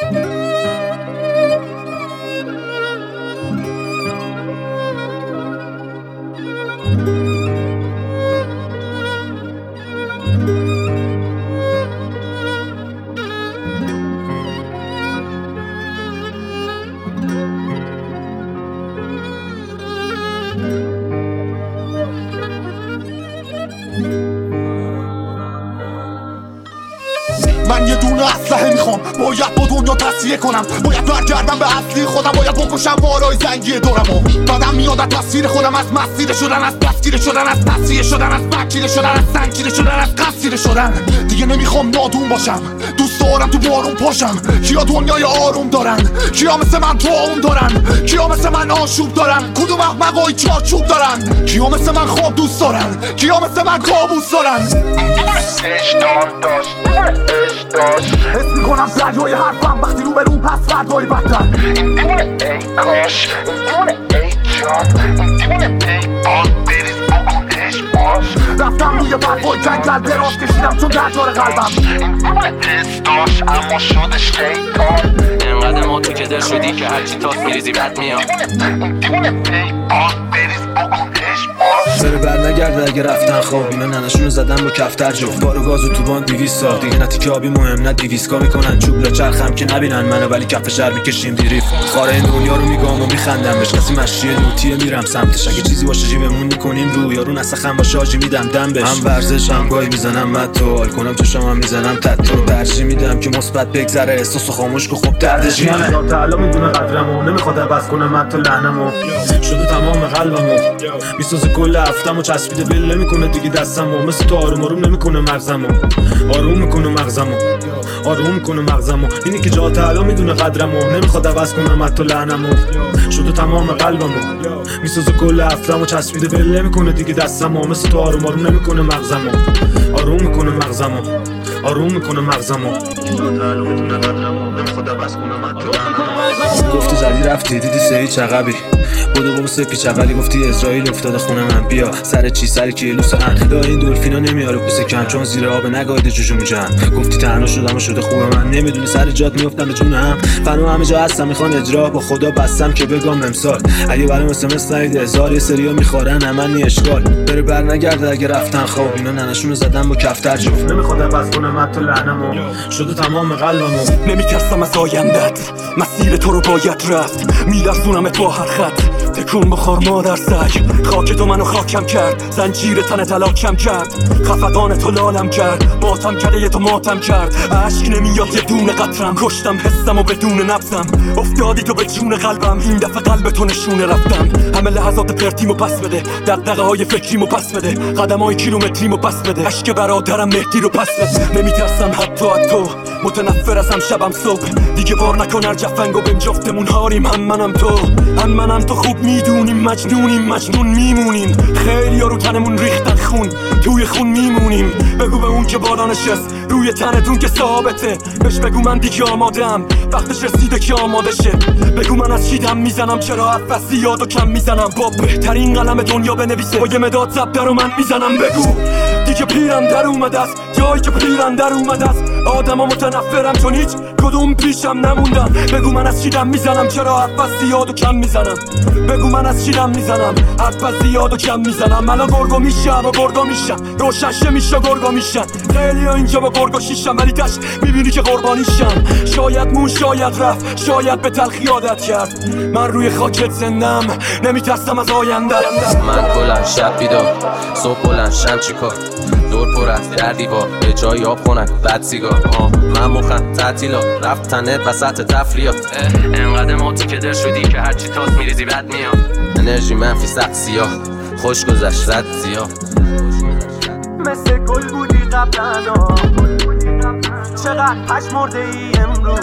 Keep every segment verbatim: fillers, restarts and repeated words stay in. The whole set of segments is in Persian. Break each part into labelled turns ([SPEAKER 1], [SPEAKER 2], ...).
[SPEAKER 1] من یه دونه اسلحه میخوام، باید با دنیا تصفیه کنم، باید برگردم به اصلی خودم، باید بکشم وارای زنگی دورمو. بعدم میاد از تصویر خودم، از مسیر شدن، از دستگیر شدن، از تصفیه شدن، از مکیر شدن، از سنگیر شدن، از قصیر شدن. دیگه نمیخوام نادون باشم، دوست دارم تو بارون پاشم. کیا دنیای آروم دارن؟ کیا مثل من طاعون دارن؟ کیا مثل من آشوب دارن؟ کدوم احمقای چارچوب دارن؟ کیا مثل من خواب دوست دارن؟ کیا مثل من کابوس دارن؟ حس میکنم درجای حرفم وقتی رو به رو پس فردای بدتر.
[SPEAKER 2] این دیونه ای کاش، این دیونه ای جان، این دیونه ای باز بریز بکنش باش.
[SPEAKER 1] رفتم روی برفای جنگل دراز کشیدم چون درجار قلبم.
[SPEAKER 2] این دیونه حس داشت اما شدش شیطان.
[SPEAKER 3] انقدر ما تو که دل شدی که هرچی تاس میریزی بد میاد.
[SPEAKER 2] این دیونه ای باز بریز بکنش باش.
[SPEAKER 4] بره بر نگرده اگه رفتن خواب. اینا ننشونو زدن با کفتر جفت بار و گاز و توبان دیویست سال. دیگه نتیکه آبی مهم نه دیویسکا میکنن چوب لچرخم که نبینن منو، ولی کف شهر میکشیم دیریف. خاره این دنیا رو میگام و میخندم بهش، کسی مشیه لوتیه میرم سمتش. اگه چیزی باشه جیبمون میکنیم رو، یارو نسخم با شاجی میدم دم بهش. هم ورزش هم گاهی میزنم متو، حال کنم چشام هم میزنم تتو. ترجیح میدم که مثبت بگذره، احساسو خاموش کو خب دردش میانه.
[SPEAKER 5] تا تعالی میدونه قدرمو، نمیخواد عوض کنه من تو لعنمو. شده تمام قلبمو، میسازه کل هفتمو، چسبیده بله میکنه دیگه دستمو. مثل تو آروم آروم نمیکنه مغزمو، آروم میکنه مغزمو، آروم میکنه مغزمو. اینی که جا تعالی میدونه قدرمو، نمیخواد عوض کنه من تو لعنمو. شده تمام قلبمو، میسازه کل هفتمو، چسبیده بله میکنه دیگه دستمو. مثل تو آروم آروم نمیکنه مغزمو، آروم میکنه مغزمو، آروم میکنه مغزمو. جا تعالی میدونه قدرمو، نمیخواد عوض کنه من تو لعنمو.
[SPEAKER 4] گفتی زدی رفتی دیدی سهی چقبی بودو قوم سپی چقلی. گفتی اسرائیل افتاده خونه من، بیا سر چی سر کیلوس ان. لا این دلفینا نمیاره پوست کم چون زیر آب نگاهده جوجو میجن. گفتی تنها شدم و شده خوبه من، نمیدونی سر جات میافتم به جونم. فنو همه جا هستم میخوان اجرا، با خدا بستم که بگم امسال. اگه برام اس ام اس نرید هزار، یه سریا میخورن همن اشکال. بره بر نگرده اگه رفتن خواب. اینا ننشونو زدن با کفتر جفت،
[SPEAKER 5] نمیخواد عوض کنه من تو لعنمو. شده تمام قلبمو،
[SPEAKER 6] نمیترسم از آیندت، مسیر تو رو باید رفت. میلرزونمت با هر خط، تکون بخور مادر سگ. خاک تو منو خاکم کرد، زنجیر تن تلاکم کرد. خفقان تو لالم کرد، باتم کده تو ماتم کرد. عشق نمیاد یه دونه قطرم، کشتم حسم و بدون نفسم. افتادی تو به جون قلبم، این دفعه قلب تو نشونه رفتم. همه لحظات پرتیمو پس بده، دغدغه های فکریمو پس بده، قدم های کیلومتریمو پس بده، عشق برادرم مهدی رو پس بده. نمیترسم حتی از تو، متنفر ازم شبم صبح. دیگه بار نکن هر جفنگو بهم جفتمون هاریم. هم منم تو، هم منم تو، خوب میدونیم مجنونیم، مجنون میمونیم. خیلی ها رو تنمون ریختن خون، توی خون میمونیم. بگو به اون که بالا نشست روی تنتون که ثابته، بهش بگو من دیگه آمادم، وقتش رسیده که آماده شه. بگو من از چی دم میزنم، چرا حرف یادو کم میزنم. با بهترین قلم دنیا بنویسه، با یه مداد زب درو من میزنم. بگو دیگه پیرم در اومده است، جایی که پیرم در اومده است. آدما متنفرم چون هیچ کدوم پیشم نموندن. بگو من از چی دم میزنم، چرا حرف یادو کم میزنم. بگو من از چی دم میزنم، حرف یادو کم میزنم. الان گرگو میشم و گرگو میشم، روشنشه میشه گرگو میشن. خیلی ها اینجا با گرگو شیشم، ولی دشت میبینی که قربانیشم. شاید مون شاید رفت، شاید به تلخی عادت کرد. من روی خاکت زندم، نمیترسم از آینده.
[SPEAKER 3] من کلن شب بیدار، صبح بلند شم چیکار. دور پر از در دیوار، به جای آب خونک بد سیگار. آه من مخم تعطیلات، رفتنت وسط تفریات. انقدر موتی که دل شدی که هرچی تاس میریزی بد میاد. انرژی منفی سخت سیاه، خوش گذشت رد زیاد.
[SPEAKER 7] مثل گل بودی قبلا، چقدر پشمرده ای امروز.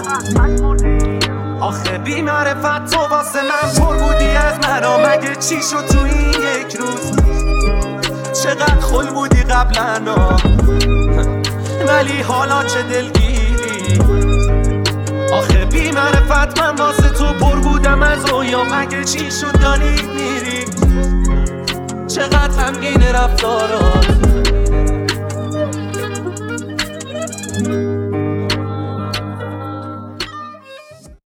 [SPEAKER 7] آخه بی معرفت تو واسه من پر بودی از مرا، مگه چی شد تو این یک روز؟ چقدر خل بودی قبلا، ولی حالا چه دلگیری. آخه بی معرفت من واسه تو پر بودم از رویا، مگه چی شد داری میری؟ چقدر غمگین رفتارات،